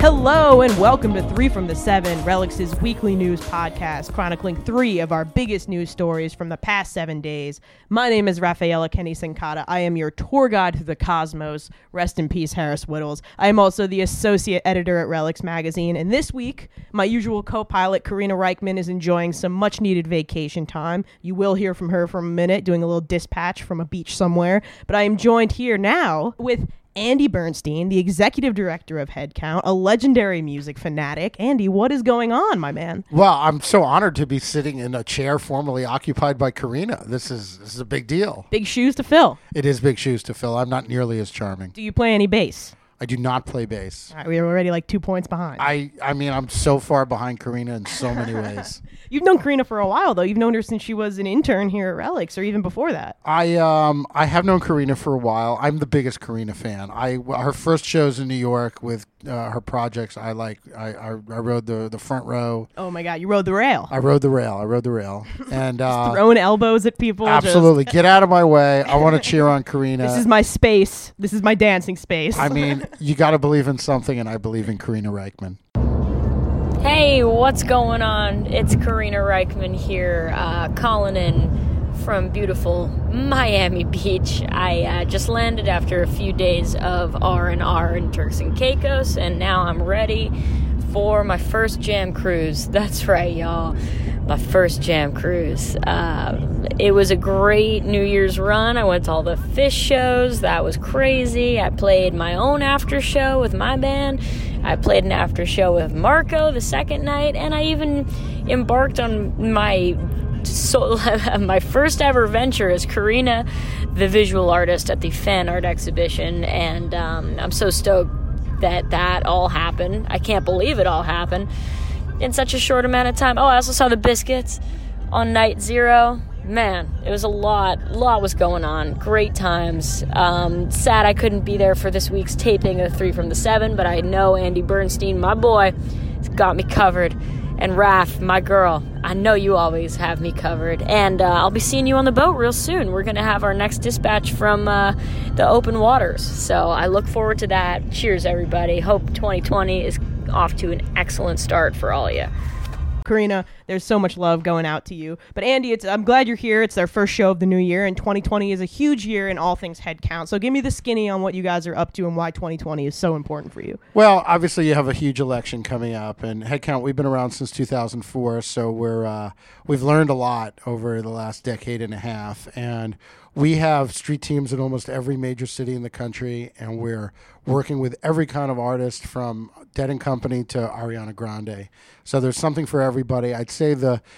Hello and welcome to 3 from the 7, Relix's weekly news podcast, chronicling 3 of our biggest news stories from the past 7 days. My name is Rafaela Kenny Sincata. I am your tour guide through the cosmos. Rest in peace, Harris Whittles. I am also the associate editor at Relix Magazine, and this week, my usual co-pilot, Karina Reichman, is enjoying some much-needed vacation time. You will hear from her for a minute, doing a little dispatch from a beach somewhere, but I am joined here now with Andy Bernstein, the executive director of Headcount, a legendary music fanatic. Andy, what is going on, my man? Well, I'm so honored to be sitting in a chair formerly occupied by Karina. This is a big deal. Big shoes to fill. It is big shoes to fill. I'm not nearly as charming. Do you play any bass? I do not play bass. All right, we're already like 2 points behind. I mean, I'm so far behind Karina in so many ways. You've known Karina for a while, though. You've known her since she was an intern here at Relix, or even before that. I have known Karina for a while. I'm the biggest Karina fan. Her first shows in New York with her projects. I rode the front row. Oh my God, you rode the rail. I rode the rail, and throwing elbows at people. Absolutely, get out of my way. I want to cheer on Karina. This is my space. This is my dancing space. I mean, you got to believe in something, and I believe in Karina Reichman. Hey, what's going on? It's Karina Reichman here, calling in from beautiful Miami Beach. I just landed after a few days of R&R in Turks and Caicos, and now I'm ready for my first jam cruise. That's right, y'all. My first jam cruise. It was a great New Year's run. I went to all the Fish shows. That was crazy. I played my own after show with my band. I played an after show with Marco the second night, and I even embarked on my first ever venture as Karina, the visual artist at the fan art exhibition, and I'm so stoked that all happened. I can't believe it all happened in such a short amount of time. Oh, I also saw the Biscuits on night 0. Man, it was a lot was going on. Great times. Sad I couldn't be there for this week's taping of 3 from the 7, but I know Andy Bernstein, my boy, has got me covered. And Raph, my girl, I know you always have me covered. And I'll be seeing you on the boat real soon. We're going to have our next dispatch from the open waters. So I look forward to that. Cheers, everybody. Hope 2020 is off to an excellent start for all of you. Karina, there's so much love going out to you. But Andy, I'm glad you're here. It's their first show of the new year, and 2020 is a huge year in all things Headcount. So give me the skinny on what you guys are up to and why 2020 is so important for you. Well, obviously you have a huge election coming up, and Headcount, we've been around since 2004, so we've learned a lot over the last decade and a half, and we have street teams in almost every major city in the country, and we're working with every kind of artist from Dead & Company to Ariana Grande. So there's something for everybody. I'd say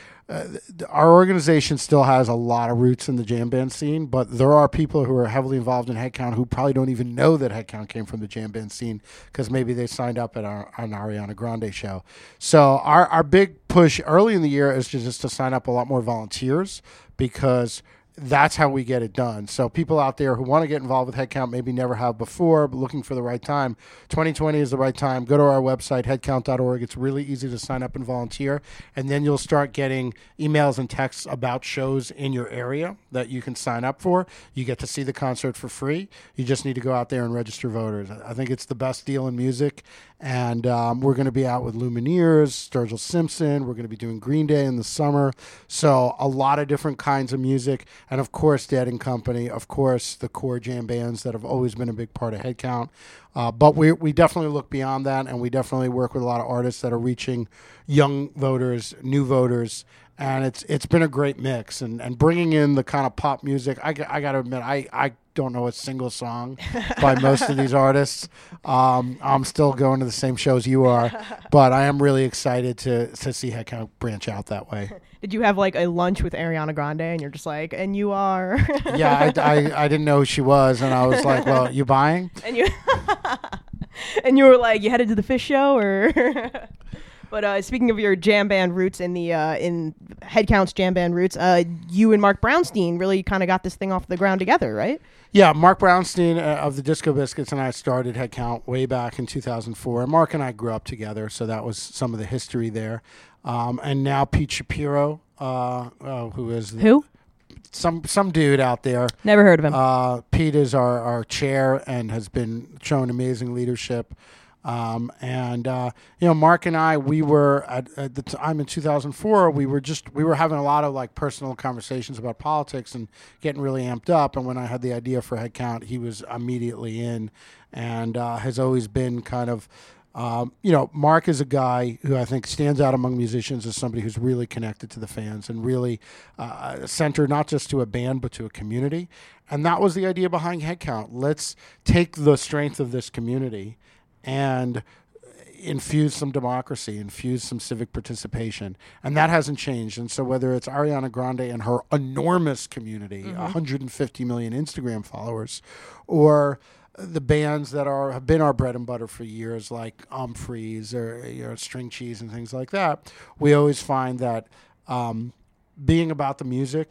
our organization still has a lot of roots in the jam band scene, but there are people who are heavily involved in Headcount who probably don't even know that Headcount came from the jam band scene because maybe they signed up at an Ariana Grande show. So our big push early in the year is just to sign up a lot more volunteers, because that's how we get it done. So people out there who want to get involved with Headcount, maybe never have before, but looking for the right time, 2020 is the right time. Go to our website, headcount.org. It's really easy to sign up and volunteer, and then you'll start getting emails and texts about shows in your area that you can sign up for. You get to see the concert for free. You just need to go out there and register voters. I think it's the best deal in music, and we're going to be out with Lumineers, Sturgill Simpson. We're going to be doing Green Day in the summer. So a lot of different kinds of music. And, of course, Dead & Company, of course, the core jam bands that have always been a big part of Headcount. But we definitely look beyond that, and we definitely work with a lot of artists that are reaching young voters, new voters, and it's been a great mix. And bringing in the kind of pop music, I got to admit, I don't know a single song by most of these artists. I'm still going to the same shows you are, but I am really excited to see Headcount branch out that way. Did you have like a lunch with Ariana Grande and you're just like, and you are? Yeah, I didn't know who she was, and I was like, well, you buying? And you were like, you headed to the Fish show, or? But speaking of your jam band roots in Headcount's jam band roots, you and Mark Brownstein really kind of got this thing off the ground together, right? Yeah, Mark Brownstein of the Disco Biscuits and I started Headcount way back in 2004. And Mark and I grew up together, so that was some of the history there. And now Pete Shapiro, who is some dude out there. Never heard of him. Pete is our chair and has been showing amazing leadership. Mark and I, we were at the time in 2004, we were having a lot of like personal conversations about politics and getting really amped up. And when I had the idea for Headcount, he was immediately in, and has always been kind of, Mark is a guy who I think stands out among musicians as somebody who's really connected to the fans and really centered not just to a band but to a community. And that was the idea behind Headcount. Let's take the strength of this community and infuse some democracy, infuse some civic participation. And that hasn't changed. And so whether it's Ariana Grande and her enormous community, 150 million Instagram followers, or the bands that have been our bread and butter for years, like Umphreys or String Cheese and things like that, we always find that being about the music,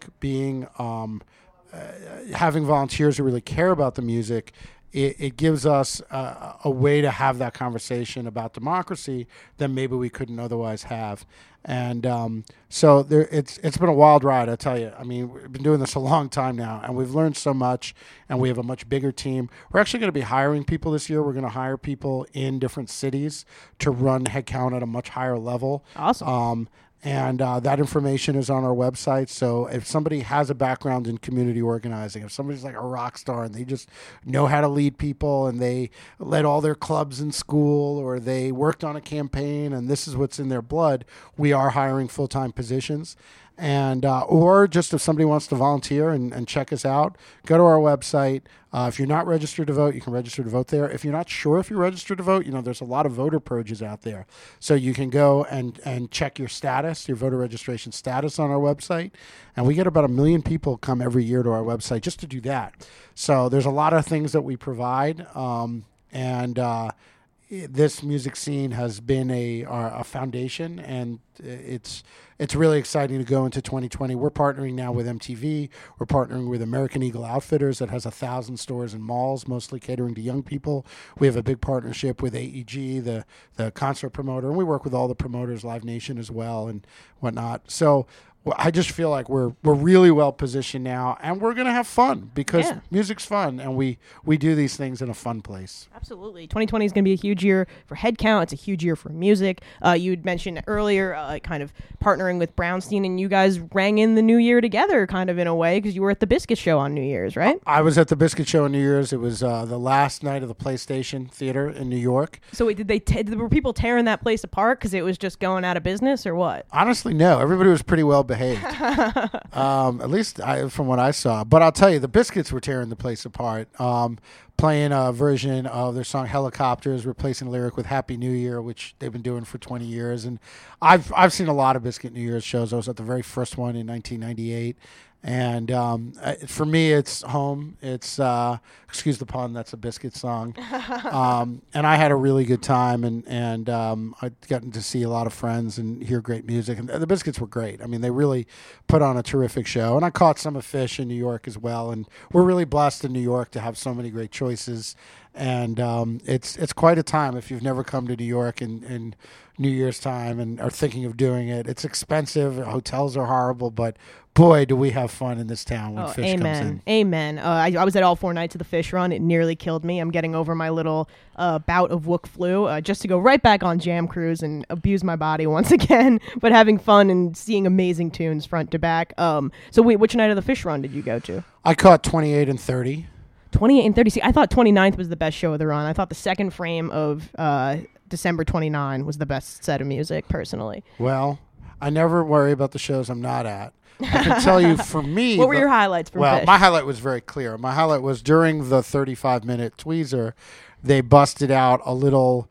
having volunteers who really care about the music, it gives us a way to have that conversation about democracy that maybe we couldn't otherwise have. And so it's been a wild ride, I tell you. I mean, we've been doing this a long time now, and we've learned so much, and we have a much bigger team. We're actually going to be hiring people this year. We're going to hire people in different cities to run Headcount at a much higher level. Awesome. And that information is on our website. So if somebody has a background in community organizing, if somebody's like a rock star and they just know how to lead people and they led all their clubs in school, or they worked on a campaign and this is what's in their blood, we are hiring full-time positions. And or just if somebody wants to volunteer and check us out, go to our website. If you're not registered to vote, you can register to vote there. If you're not sure if you're registered to vote, there's a lot of voter purges out there. So you can go and check your status, your voter registration status on our website. And we get about 1 million people come every year to our website just to do that. So there's a lot of things that we provide. This music scene has been a foundation, and it's really exciting to go into 2020. We're partnering now with MTV. We're partnering with American Eagle Outfitters that has 1,000 stores and malls, mostly catering to young people. We have a big partnership with AEG, the concert promoter, and we work with all the promoters, Live Nation as well, and whatnot. So I just feel like we're really well positioned now, and we're going to have fun because music's fun, and we do these things in a fun place. Absolutely. 2020 is going to be a huge year for Headcount. It's a huge year for music. You'd mentioned earlier kind of partnering with Brownstein, and you guys rang in the new year together kind of in a way because you were at the Biscuit Show on New Year's, right? I was at the Biscuit Show on New Year's. It was the last night of the PlayStation Theater in New York. So wait, were people tearing that place apart because it was just going out of business or what? Honestly, no. Everybody was pretty well behaved. At least from what I saw. But I'll tell you, the Biscuits were tearing the place apart. Playing a version of their song Helicopters, replacing a lyric with Happy New Year, which they've been doing for 20 years. And I've seen a lot of Biscuit New Year's shows. I was at the very first one in 1998. And for me, it's home. It's, excuse the pun, that's a Biscuit song. And I had a really good time, and I'd gotten to see a lot of friends and hear great music. And the Biscuits were great. I mean, they really put on a terrific show. And I caught some of Fish in New York as well. And we're really blessed in New York to have so many great choices. And it's quite a time if you've never come to New York in New Year's time and are thinking of doing it. It's expensive. Hotels are horrible, but boy, do we have fun in this town when Fish comes in. Amen. I was at all 4 nights of the Fish run. It nearly killed me. I'm getting over my little bout of Wook flu just to go right back on Jam Cruise and abuse my body once again, but having fun and seeing amazing tunes front to back. So wait, which night of the Fish run did you go to? I caught 28 and 30. 28 and 30. See, I thought 29th was the best show of the run. I thought the second frame of December 29 was the best set of music, personally. Well, I never worry about the shows I'm not at. I can tell you, for me... What were your highlights from Fish? My highlight was very clear. My highlight was during the 35-minute tweezer, they busted out a little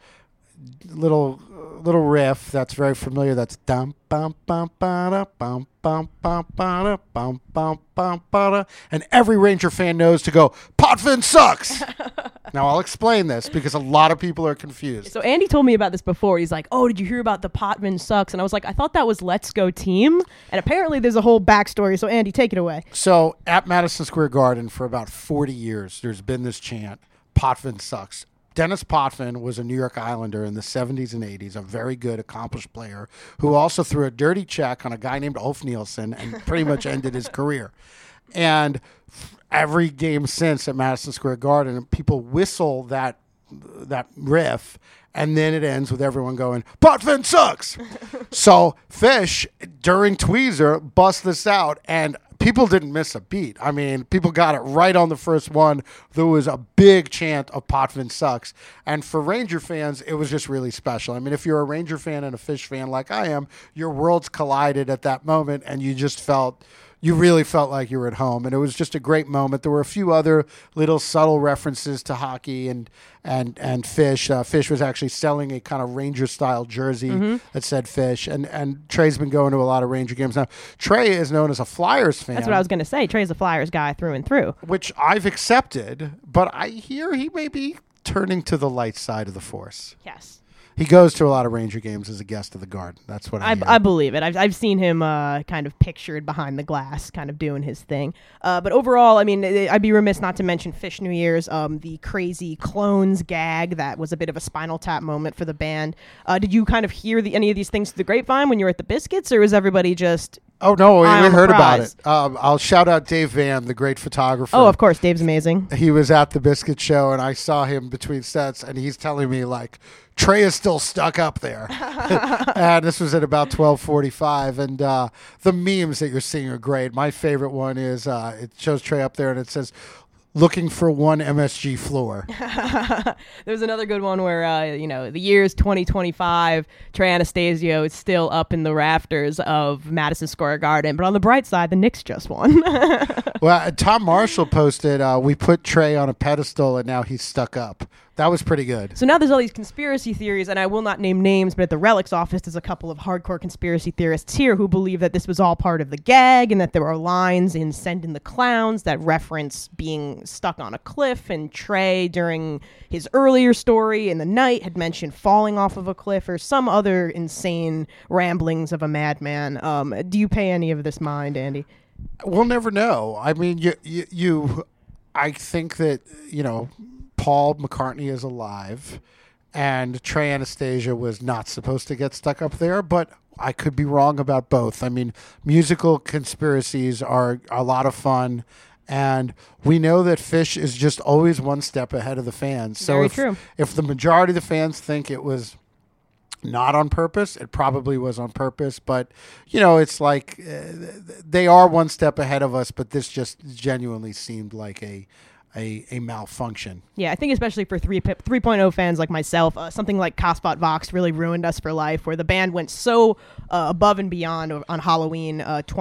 riff that's very familiar. That's dum bum bum ba da bum bum bum ba da bum bum bum ba da, and every Ranger fan knows to go, Potvin sucks. Now I'll explain this because a lot of people are confused. So Andy told me about this before. He's like, "Oh, did you hear about the Potvin sucks?" And I was like, "I thought that was Let's Go Team." And apparently there's a whole backstory. So Andy, take it away. So at Madison Square Garden for about 40 years, there's been this chant, Potvin sucks. Dennis Potvin was a New York Islander in the 70s and 80s, a very good, accomplished player who also threw a dirty check on a guy named Ulf Nielsen and pretty much ended his career. And every game since at Madison Square Garden, people whistle that riff, and then it ends with everyone going, Potvin sucks. So Fish, during Tweezer, busts this out, and people didn't miss a beat. I mean, people got it right on the first one. There was a big chant of Potvin sucks. And for Ranger fans, it was just really special. I mean, if you're a Ranger fan and a Fish fan like I am, your worlds collided at that moment, and you really felt like you were at home. And it was just a great moment. There were a few other little subtle references to hockey and Fish. Fish was actually selling a kind of Ranger-style jersey that said Fish. And Trey's been going to a lot of Ranger games. Now, Trey is known as a Flyers fan. That's what I was going to say. Trey's a Flyers guy through and through. Which I've accepted, but I hear he may be turning to the light side of the Force. Yes. He goes to a lot of Ranger games as a guest of the Garden. That's what I hear. I believe it. I've seen him kind of pictured behind the glass, kind of doing his thing. But overall, I mean, I'd be remiss not to mention Fish New Year's, the crazy clones gag that was a bit of a Spinal Tap moment for the band. Did you kind of hear any of these things through the grapevine when you were at the Biscuits, or was everybody just... Oh, no, we heard about it. I'll shout out Dave Van, the great photographer. Oh, of course. Dave's amazing. He was at the Biscuit show, and I saw him between sets, and he's telling me, like, Trey is still stuck up there. And this was at about 12:45, and the memes that you're seeing are great. My favorite one is it shows Trey up there, and it says, looking for one MSG floor. There's another good one where, the year's 2025, Trey Anastasio is still up in the rafters of Madison Square Garden. But on the bright side, the Knicks just won. Well, Tom Marshall posted, we put Trey on a pedestal, and now he's stuck up. That was pretty good. So now there's all these conspiracy theories, and I will not name names, but at the Relics office, there's a couple of hardcore conspiracy theorists here who believe that this was all part of the gag and that there are lines in Send in the Clowns that reference being stuck on a cliff, and Trey, during his earlier story in the night, had mentioned falling off of a cliff or some other insane ramblings of a madman. Do you pay any of this mind, Andy? We'll never know. I mean, I think that, Paul McCartney is alive, and Trey Anastasio was not supposed to get stuck up there, but I could be wrong about both. I mean, musical conspiracies are a lot of fun, and we know that Fish is just always one step ahead of the fans. So if the majority of the fans think it was not on purpose, it probably was on purpose, but it's like they are one step ahead of us, but this just genuinely seemed like a malfunction. Yeah, I think especially for 3.0 fans like myself, something like Kaspot Vox really ruined us for life, where the band went so above and beyond on Halloween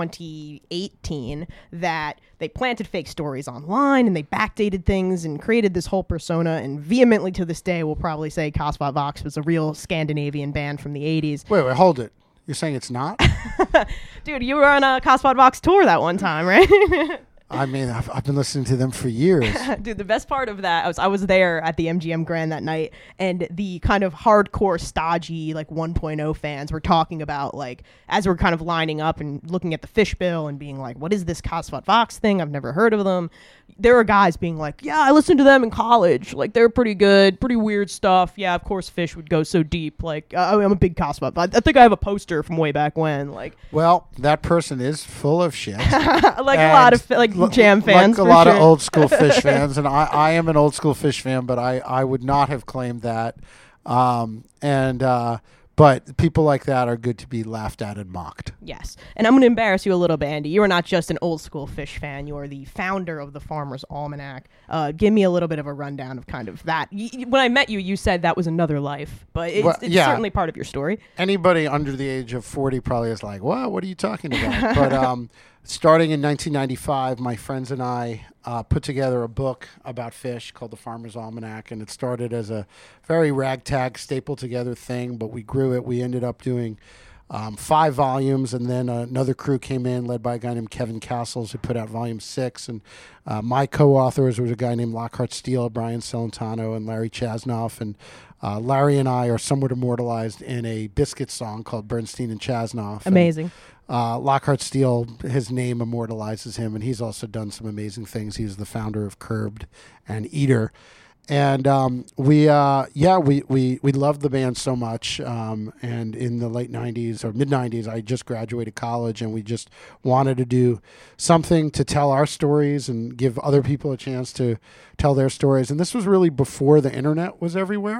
2018 that they planted fake stories online and they backdated things and created this whole persona, and vehemently to this day will probably say Kaspot Vox was a real Scandinavian band from the 80s. Wait, hold it. You're saying it's not? Dude, you were on a Kaspot Vox tour that one time, right? I mean, I've been listening to them for years. Dude, the best part of that, I was there at the MGM Grand that night, and the kind of hardcore, stodgy, 1.0 fans were talking about, as we're kind of lining up and looking at the Fish bill and being like, what is this Kaspot Vox thing? I've never heard of them. There are guys being like, yeah, I listened to them in college. They're pretty good, pretty weird stuff. Yeah, of course Fish would go so deep. I'm a big Kaspot. I think I have a poster from way back when. Well, that person is full of shit. A lot of Jam fans, like a lot of old school Fish fans, and I am an old school Fish fan, but I would not have claimed that. But people like that are good to be laughed at and mocked. Yes. And I'm going to embarrass you a little bit, Andy. You are not just an old school Fish fan. You are the founder of the Farmer's Almanac. Give me a little bit of a rundown of kind of that. When I met you, you said that was another life, but it's certainly part of your story. Anybody under the age of 40 probably is like, wow, what are you talking about? But starting in 1995, my friends and I put together a book about Fish called The Farmer's Almanac, and it started as a very ragtag, stapled together thing, but we grew it. We ended up doing 5 volumes, and then another crew came in led by a guy named Kevin Castles who put out volume 6, and my co-authors was a guy named Lockhart Steele, Brian Celentano, and Larry Chasnoff, and Larry and I are somewhat immortalized in a Biscuit song called Bernstein and Chasnoff. Amazing. Lockhart Steele, his name immortalizes him, and he's also done some amazing things. He's the founder of Curbed and Eater. And we loved the band so much. And in the late 90s or mid 90s, I just graduated college, and we just wanted to do something to tell our stories and give other people a chance to tell their stories. And this was really before the internet was everywhere.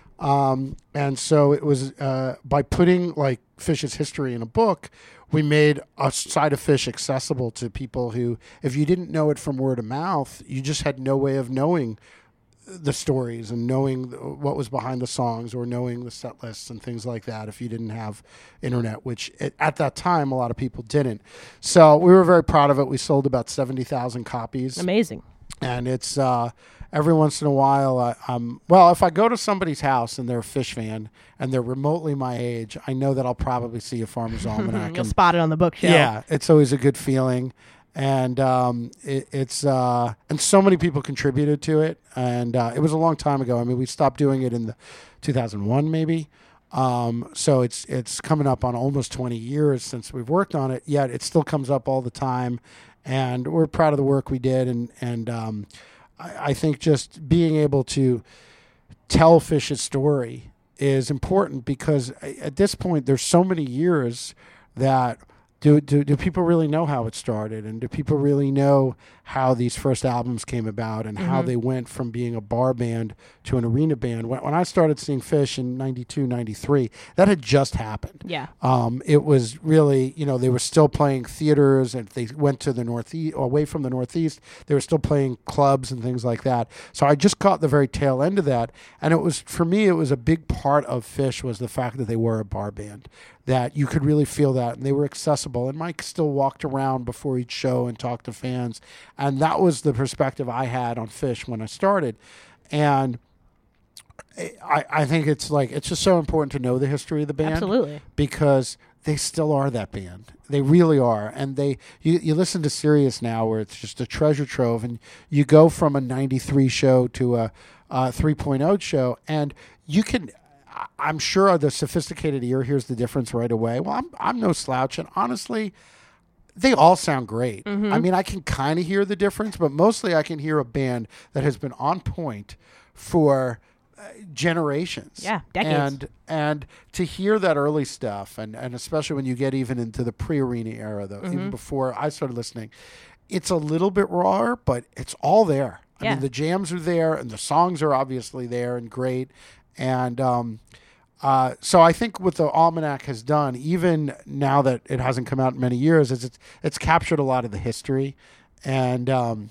And so it was by putting like Phish's history in a book, we made a side of Phish accessible to people who, if you didn't know it from word of mouth, you just had no way of knowing the stories and knowing what was behind the songs or knowing the set lists and things like that if you didn't have internet, which at that time a lot of people didn't. So we were very proud of it. We sold about 70,000 copies. Amazing. And it's every once in a while, well, if I go to somebody's house and they're a Phish fan and they're remotely my age, I know that I'll probably see a Farmer's Almanac. You'll spot it on the bookshelf. Yeah, it's always a good feeling. And it's and so many people contributed to it, and it was a long time ago. I mean, we stopped doing it in 2001 maybe. So it's coming up on almost 20 years since we've worked on it. Yet it still comes up all the time, and we're proud of the work we did. And I think just being able to tell Phish's story is important because at this point there's so many years that. Do people really know how it started, and do people really know how these first albums came about and how they went from being a bar band to an arena band? When I started seeing Phish in 92, 93, that had just happened. Yeah. It was really, they were still playing theaters, and if they went to the Northeast, or away from the Northeast, they were still playing clubs and things like that. So I just caught the very tail end of that, and it was, for me, it was a big part of Phish was the fact that they were a bar band, that you could really feel that, and they were accessible. And Mike still walked around before each show and talked to fans, and that was the perspective I had on Phish when I started. And I think it's just so important to know the history of the band. Absolutely. Because they still are that band. They really are. And you listen to Sirius now, where it's just a treasure trove, and you go from a 93 show to a 3.0 show, and you can... I'm sure the sophisticated ear hears the difference right away. Well, I'm no slouch, and honestly, they all sound great. I mean, I can kind of hear the difference, but mostly I can hear a band that has been on point for generations. Yeah, decades. And to hear that early stuff, and especially when you get even into the pre-arena era, though, even before I started listening, it's a little bit rawer, but it's all there. I mean, the jams are there, and the songs are obviously there and great. And so I think what the Almanac has done, even now that it hasn't come out in many years, is it's captured a lot of the history. And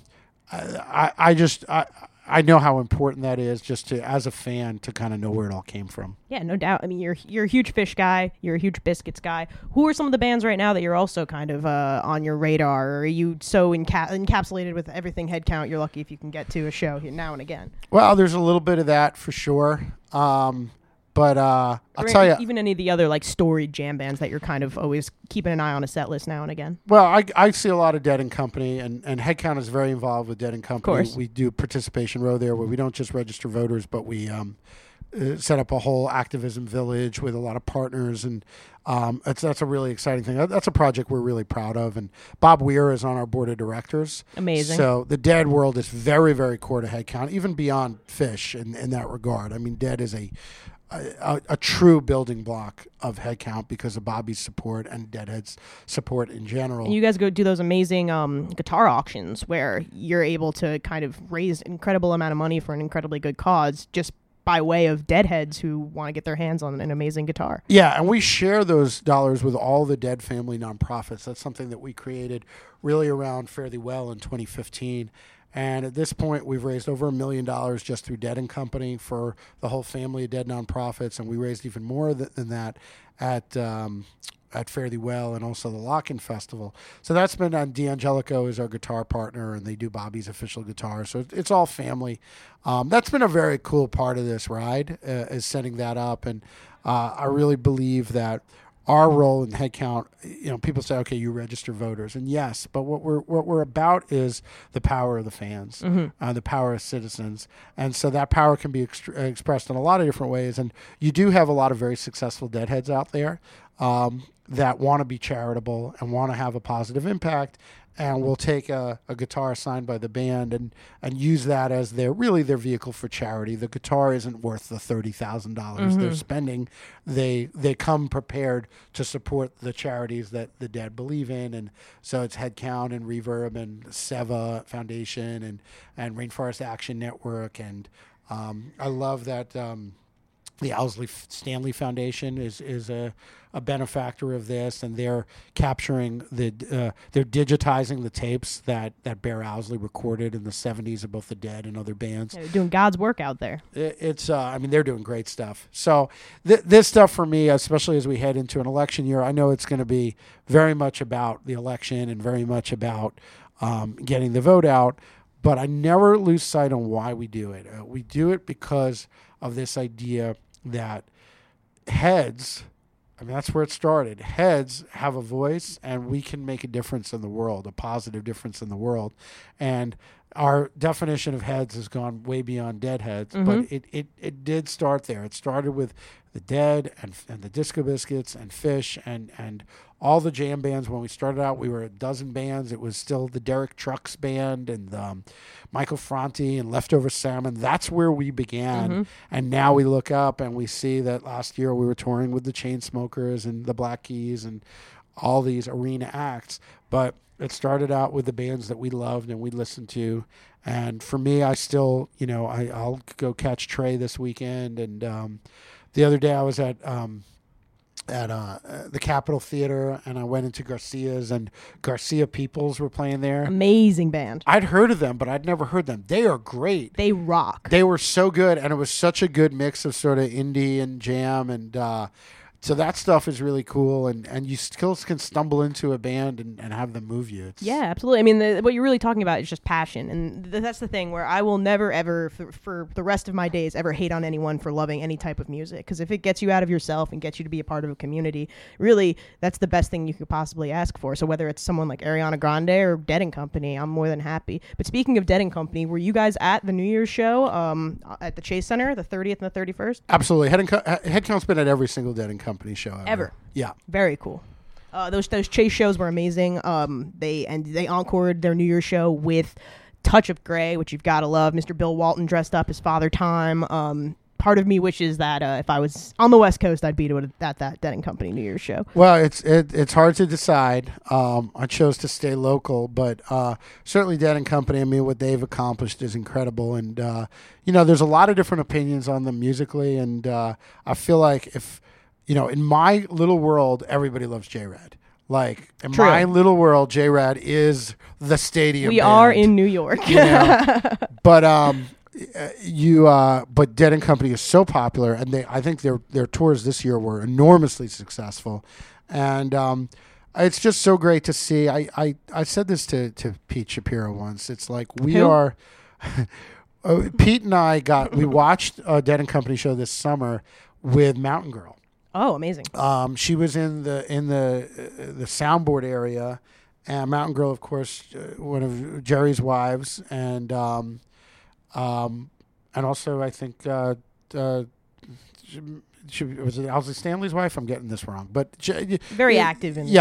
I know how important that is, just to, as a fan, to kind of know where it all came from. Yeah, no doubt. I mean, you're a huge Phish guy. You're a huge Biscuits guy. Who are some of the bands right now that you're also kind of on your radar? Or are you so encapsulated with everything Headcount, you're lucky if you can get to a show here now and again? Well, there's a little bit of that for sure. But I'll tell you, even any of the other like storied jam bands that you're kind of always keeping an eye on a set list now and again. Well, I see a lot of Dead and Company, and Headcount is very involved with Dead and Company. Of course. We do Participation Row there, where we don't just register voters, but we set up a whole activism village with a lot of partners, and that's a really exciting thing. That's a project we're really proud of, and Bob Weir is on our board of directors. Amazing. So the Dead world is very, very core to Headcount, even beyond Phish in that regard. I mean, Dead is a true building block of Headcount because of Bobby's support and Deadhead's support in general. And you guys go do those amazing guitar auctions where you're able to kind of raise an incredible amount of money for an incredibly good cause just by way of Deadheads who want to get their hands on an amazing guitar. Yeah, and we share those dollars with all the Dead family nonprofits. That's something that we created really around Fare Thee Well in 2015. And at this point, we've raised over $1 million just through Dead and Company for the whole family of Dead nonprofits, and we raised even more than that at Fare Thee Well and also the Lock-In Festival. So that's been on. D'Angelico is our guitar partner, and they do Bobby's official guitar. So it's all family. That's been a very cool part of this ride, is setting that up. And I really believe that our role in Headcount, people say, okay, you register voters. And yes, but what we're about is the power of the fans, the power of citizens. And so that power can be expressed in a lot of different ways. And you do have a lot of very successful Deadheads out there. that want to be charitable and want to have a positive impact, and will take a guitar signed by the band and use that as their vehicle for charity. The guitar isn't worth the $30,000 they're spending. They come prepared to support the charities that the Dead believe in, and so it's Headcount and Reverb and Seva Foundation and Rainforest Action Network, and I love that. The Owsley Stanley Foundation is a benefactor of this, and they're capturing they're digitizing the tapes that Bear Owsley recorded in the 70s of both the Dead and other bands. Yeah, they're doing God's work out there. It's I mean, they're doing great stuff. So this stuff for me, especially as we head into an election year, I know it's going to be very much about the election and very much about getting the vote out. But I never lose sight on why we do it. We do it because of this idea that heads, I mean, that's where it started. Heads have a voice, and we can make a difference in the world, a positive difference in the world. And our definition of heads has gone way beyond Deadheads, but it did start there. It started with the Dead and the Disco Biscuits and Fish and all the jam bands. When we started out, we were a dozen bands. It was still the Derek Trucks Band and Michael Franti and Leftover Salmon. That's where we began. And now we look up and we see that last year we were touring with the Chainsmokers and the Black Keys and all these arena acts. But it started out with the bands that we loved and we listened to. And for me, I still, I'll go catch Trey this weekend. And the other day I was at the Capitol Theater, and I went into Garcia's, and Garcia Peoples were playing there. Amazing band. I'd heard of them, but I'd never heard them. They are great. They rock. They were so good, and it was such a good mix of sort of indie and jam, and so that stuff is really cool, and you still can stumble into a band and have them move you. Yeah, absolutely. I mean, what you're really talking about is just passion, and that's the thing where I will never, ever, for the rest of my days, ever hate on anyone for loving any type of music, because if it gets you out of yourself and gets you to be a part of a community, really, that's the best thing you could possibly ask for. So whether it's someone like Ariana Grande or Dead & Company, I'm more than happy. But speaking of Dead & Company, were you guys at the New Year's show at the Chase Center, the 30th and the 31st? Absolutely. Headcount's been at every single Dead & Company show ever. Yeah. Very cool. Those Chase shows were amazing. They encored their New Year's show with Touch of Grey, which you've got to love. Mr. Bill Walton dressed up as Father Time. Part of me wishes that if I was on the West Coast, I'd be at that Dead & Company New Year's show. Well, it's hard to decide. I chose to stay local, but certainly Dead & Company, I mean, what they've accomplished is incredible. And, there's a lot of different opinions on them musically, and I feel like if, in my little world, everybody loves J-Rad. Like, in True. my little world, J-Rad is the stadium We band. are in New York. But but Dead & Company is so popular, and I think their tours this year were enormously successful. And it's just so great to see. I said this to Pete Shapiro once. It's like we Who? are... Pete and I we watched a Dead & Company show this summer with Mountain Girl. Oh, amazing. She was in the soundboard area, and Mountain Girl, of course, one of Jerry's wives, and also I think she was it Owsley Stanley's wife. I'm getting this wrong, but Very active in the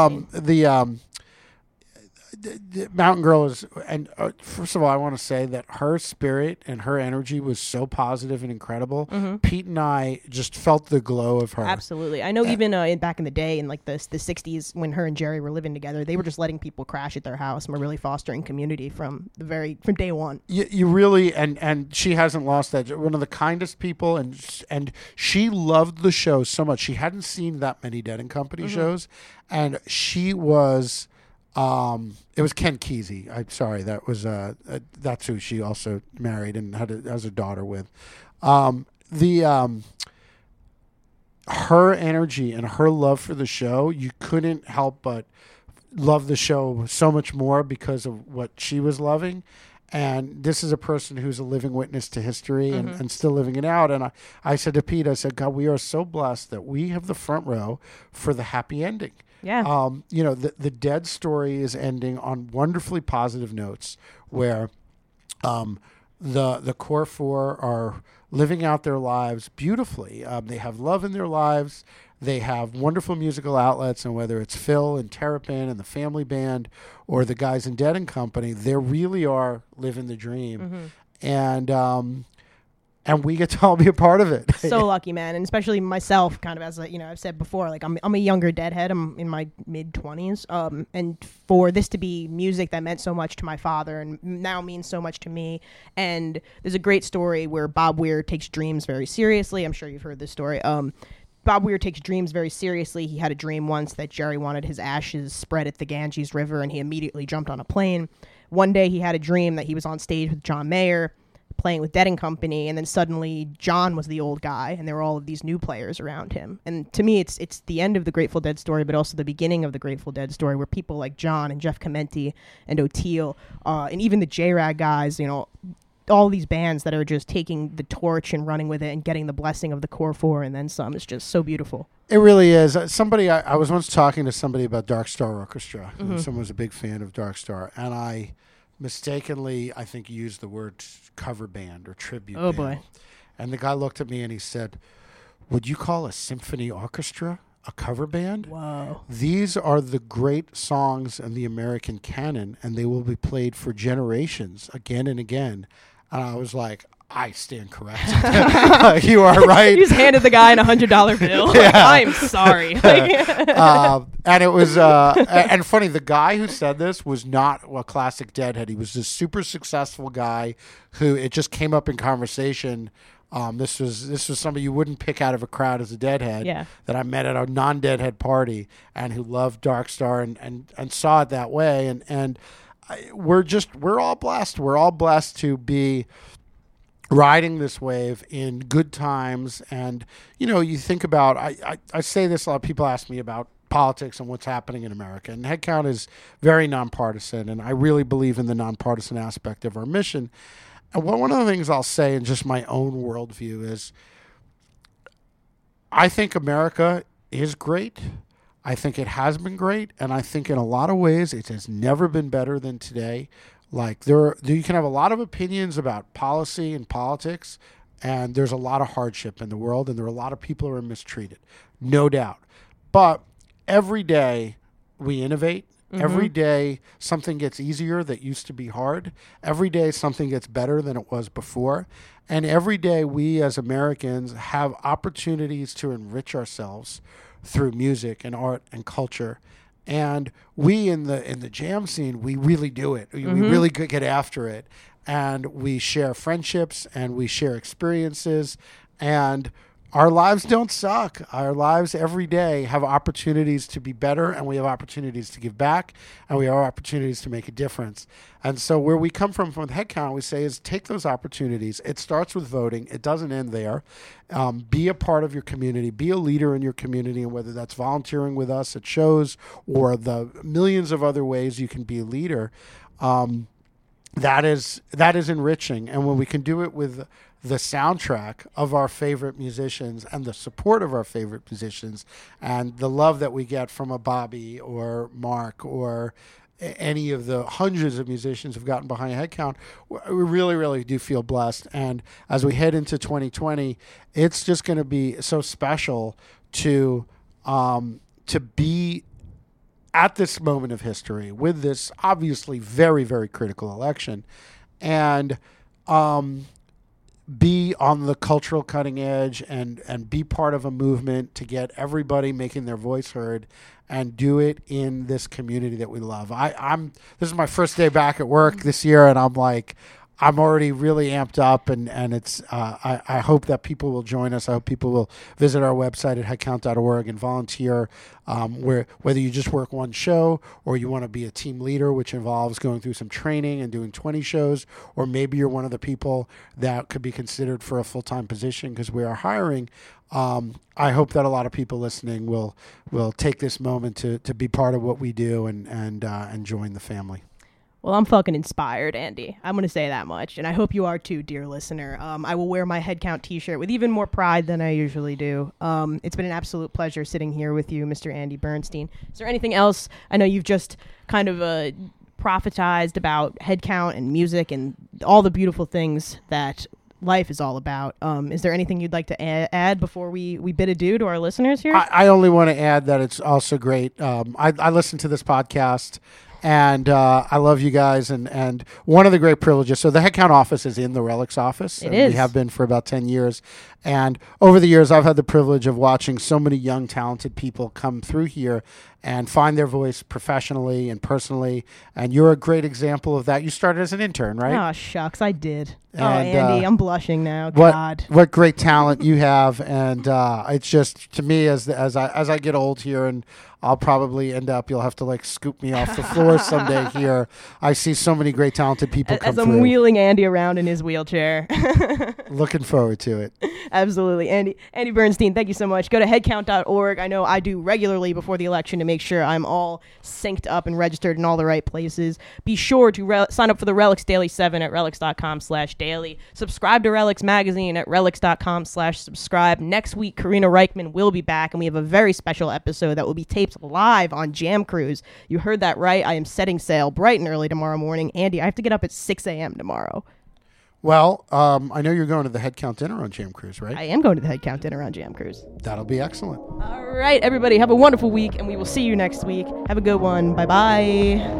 the Mountain Girl is, and first of all, I want to say that her spirit and her energy was so positive and incredible. Pete and I just felt the glow of her. Absolutely. I know even back in the day, in like the 60s, when her and Jerry were living together, they were just letting people crash at their house and were really fostering community from day one. You really, and she hasn't lost that. One of the kindest people, and she loved the show so much. She hadn't seen that many Dead & Company shows, and she was... it was Ken Kesey. I'm sorry. That was that's who she also married and has a daughter with. Her energy and her love for the show, you couldn't help but love the show so much more because of what she was loving. And this is a person who's a living witness to history and still living it out. And I said to Pete, I said, God, we are so blessed that we have the front row for the happy ending. Yeah. The Dead story is ending on wonderfully positive notes where the core four are living out their lives beautifully. They have love in their lives. They have wonderful musical outlets, and whether it's Phil and Terrapin and the Family Band or the guys in Dead and Company, they really are living the dream. And we get to all be a part of it. So lucky, man. And especially myself, kind of as I've said before, like I'm a younger Deadhead. I'm in my mid-20s. And for this to be music that meant so much to my father and now means so much to me. And there's a great story where Bob Weir takes dreams very seriously. I'm sure you've heard this story. Bob Weir takes dreams very seriously. He had a dream once that Jerry wanted his ashes spread at the Ganges River, and he immediately jumped on a plane. One day he had a dream that he was on stage with John Mayer playing with Dead and Company, and then suddenly John was the old guy, and there were all of these new players around him. And to me, it's the end of the Grateful Dead story, but also the beginning of the Grateful Dead story, where people like John and Jeff Clementi and O'Teal, and even the J-Rag guys, all these bands that are just taking the torch and running with it and getting the blessing of the Core Four and then some. It's just so beautiful. It really is. I was once talking to somebody about Dark Star Orchestra. Someone was a big fan of Dark Star, and I mistakenly, I think, used the word cover band or tribute band. Boy. And the guy looked at me and he said, "Would you call a symphony orchestra a cover band?" Whoa. These are the great songs in the American canon, and they will be played for generations again and again. And I was like, I stand corrected. You are right. You just handed the guy an $100 bill. Yeah. I'm sorry. And it was, and funny, the guy who said this was not a classic Deadhead. He was this super successful guy who it just came up in conversation. This was somebody you wouldn't pick out of a crowd as a Deadhead. Yeah. That I met at a non-Deadhead party and who loved Dark Star and saw it that way. And we're all blessed. We're all blessed to be riding this wave in good times. And, you think about, I say this, a lot of people ask me about politics and what's happening in America. And Headcount is very nonpartisan, and I really believe in the nonpartisan aspect of our mission. And one of the things I'll say in just my own worldview is I think America is great. I think it has been great. And I think in a lot of ways it has never been better than today. Like you can have a lot of opinions about policy and politics, and there's a lot of hardship in the world, and there are a lot of people who are mistreated, no doubt. But every day we innovate. Every day something gets easier that used to be hard. Every day something gets better than it was before. And every day we as Americans have opportunities to enrich ourselves through music and art and culture. And we in the jam scene, we really do it. We really get after it. And we share friendships and we share experiences. And our lives don't suck. Our lives every day have opportunities to be better, and we have opportunities to give back, and we have opportunities to make a difference. And so where we come from the Headcount, we say is take those opportunities. It starts with voting. It doesn't end there. Be a part of your community. Be a leader in your community, and whether that's volunteering with us at shows or the millions of other ways you can be a leader, that is enriching. And when we can do it with the soundtrack of our favorite musicians and the support of our favorite musicians and the love that we get from a Bobby or Mark or any of the hundreds of musicians who've gotten behind Headcount, we really, really do feel blessed. And as we head into 2020, it's just going to be so special to be at this moment of history with this obviously very, very critical election, and be on the cultural cutting edge and be part of a movement to get everybody making their voice heard and do it in this community that we love. This is my first day back at work this year, and I'm already really amped up, and it's I hope that people will join us. I hope people will visit our website at headcount.org and volunteer, whether you just work one show or you want to be a team leader, which involves going through some training and doing 20 shows, or maybe you're one of the people that could be considered for a full-time position because we are hiring. I hope that a lot of people listening will take this moment to be part of what we do and join the family. Well, I'm fucking inspired, Andy. I'm going to say that much. And I hope you are too, dear listener. I will wear my Headcount t-shirt with even more pride than I usually do. It's been an absolute pleasure sitting here with you, Mr. Andy Bernstein. Is there anything else? I know you've just kind of prophetized about Headcount and music and all the beautiful things that life is all about. Is there anything you'd like to add before we bid adieu to our listeners here? I only want to add that it's also great. I listen to this podcast. And I love you guys. And one of the great privileges, so the Headcount office is in the Relix office. It is. We have been for about 10 years. And over the years, I've had the privilege of watching so many young, talented people come through here and find their voice professionally and personally. And you're a great example of that. You started as an intern, right? Oh, shucks, I did. And, Andy, I'm blushing now. God. What great talent you have. And it's just, to me, as I get old here, and I'll probably end up, you'll have to like scoop me off the floor someday here. I see so many great talented people come through. As I'm wheeling Andy around in his wheelchair. Looking forward to it. Absolutely. Andy Bernstein, thank you so much. Go to headcount.org. I know I do regularly before the election to make sure I'm all synced up and registered in all the right places. Be sure to sign up for the Relix Daily 7 at relix.com/daily. Subscribe to Relix Magazine at relix.com/subscribe. Next week, Karina Reichman will be back, and we have a very special episode that will be taped live on Jam Cruise. You heard that right. I am setting sail bright and early tomorrow morning. Andy, I have to get up at 6 a.m. tomorrow. Well, I know you're going to the Headcount dinner on Jam Cruise, right? I am going to the Headcount dinner on Jam Cruise. That'll be excellent. All right, everybody, have a wonderful week, and we will see you next week. Have a good one. Bye-bye.